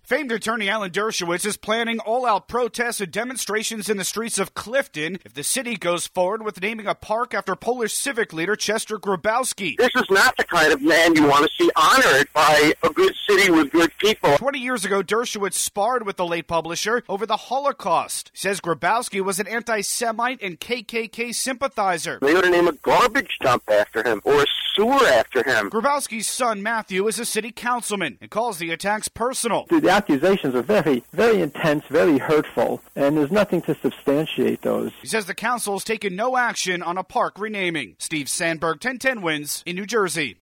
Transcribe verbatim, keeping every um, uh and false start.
Famed attorney Alan Dershowitz is planning all-out protests and demonstrations in the streets of Clifton if the city goes forward with naming a park after Polish civic leader Chester Grabowski. This is not the kind of man you want to see honored by a good city with good people. Twenty years ago, Dershowitz sparred with the late publisher over the Holocaust. He says Grabowski was an anti-Semite and K K K sympathizer. They ought to name a garbage dump after him or a sewer after him. Grabowski's son, Matthew, is a city councilman and calls the attacks personal. The accusations are very, very intense, very hurtful, and there's nothing to substantiate those. He says the council has taken no action on a park renaming. Steve Sandberg, ten ten Wins in New Jersey.